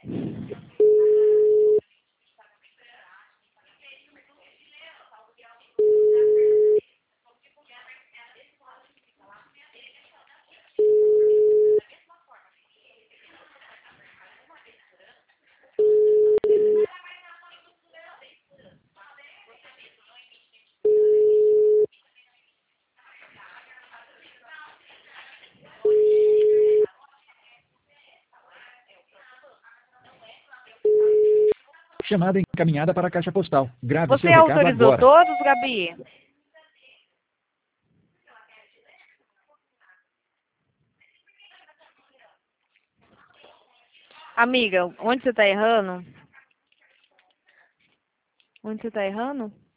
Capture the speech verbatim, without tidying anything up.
Chamada encaminhada para a caixa postal. Grave Você seu recado autorizou agora. todos, Gabi? Amiga, onde você tá errando? Onde você tá errando?